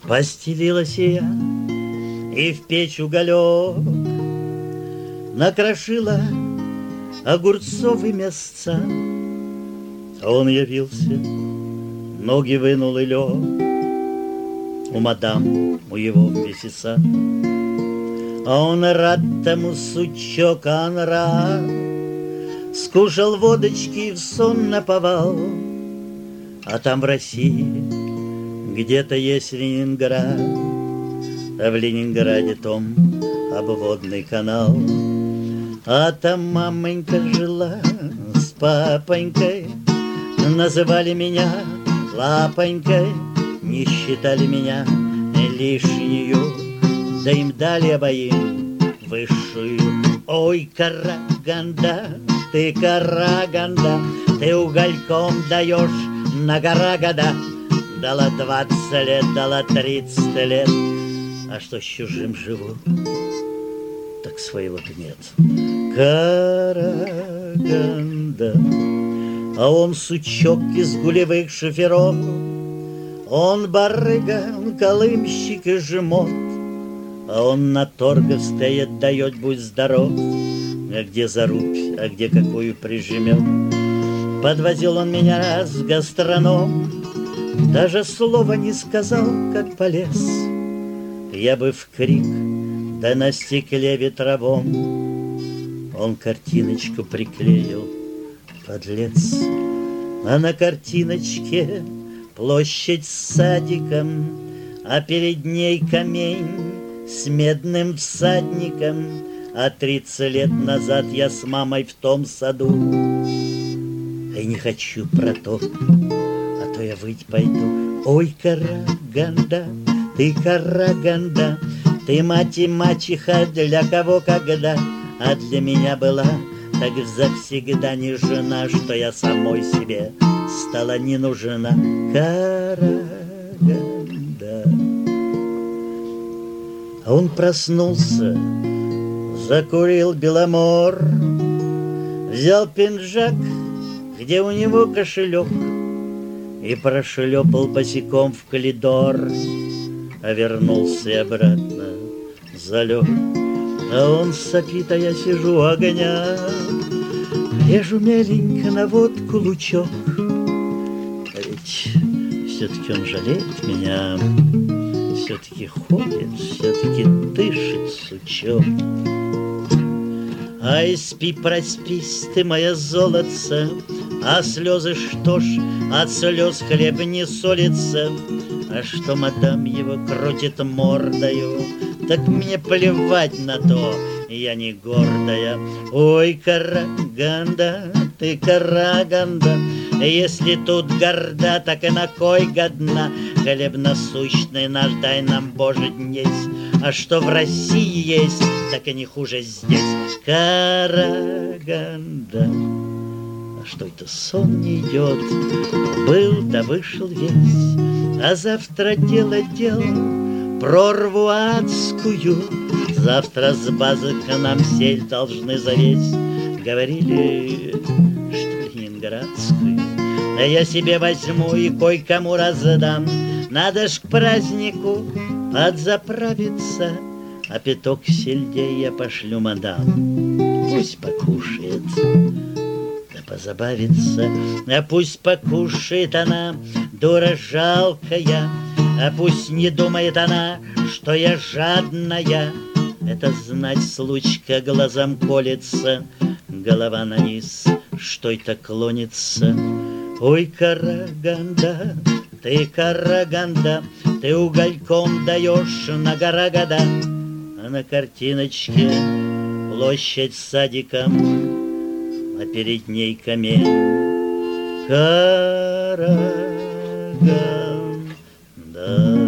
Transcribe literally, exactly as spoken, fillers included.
Постелилась я и в печь уголек накрошила огурцовый мясца. А он явился, ноги вынул и лег у мадам, у его месяца. А он рад тому, сучок, а он рад. Скушал водочки и в сон наповал. А там в России где-то есть Ленинград, а в Ленинграде том обводный канал. А там мамонька жила с папонькой, называли меня лапонькой, не считали меня лишнюю, да им дали обоим высшую. Ой, Караганда, ты Караганда, ты угольком даешь на гора года. Дала двадцать лет, дала тридцать лет, а что с чужим живу, так своего-то нет. Караганда, а он сучок из гулевых шоферов, он барыга, он колымщик и жмот, а он на торгах стоит, дает будь здоров, а где зарубь, а где какую прижмет. Подвозил он меня раз в гастроном, даже слова не сказал, как полез. Я бы в крик, да на стекле ветровом он картиночку приклеил, подлец. А на картиночке площадь с садиком, а перед ней камень с медным всадником. А тридцать лет назад я с мамой в том саду. И не хочу про то, а то я выть пойду. Ой, Караганда, ты Караганда, ты мать и мачеха для кого когда, а для меня была так завсегда не жена, что я самой себе стала не нужна. Караганда. А он проснулся, закурил беломор, взял пинжак, где у него кошелек, и прошлепал босиком в коридор, а вернулся обратно, залег. А он сопит, а я сижу у огня, режу меленько на водку лучок. А ведь все-таки он жалеет меня, все-таки ходит, все-таки дышит сучок. Ай, спи, проспись ты, моя золотце, а слезы что ж, от слез хлеб не солится. А что мадам его крутит мордою, так мне плевать на то, я не гордая. Ой, Караганда, ты Караганда, если тут горда, так и на кой годна. Хлеб насущный наш дай нам, Боже, днесь, а что в России есть, так и не хуже здесь. Караганда. А что это сон не идет? Был да вышел весь, а завтра дело дело, прорву адскую. Завтра с базы к нам сель должны завесть. Говорили, что ленинградскую. А я себе возьму и кое-кому раздам. Надо ж к празднику подзаправиться, а пяток сельдей я пошлю мадам. Пусть покушает, да позабавится. А пусть покушает она, дура жалкая. А пусть не думает она, что я жадная. Это знать случка глазам колется, голова на низ, что это клонится. Ой, Караганда, ты Караганда, ты угольком даешь на гора года, а на картиночке площадь с садиком, а перед ней камень. Караганда.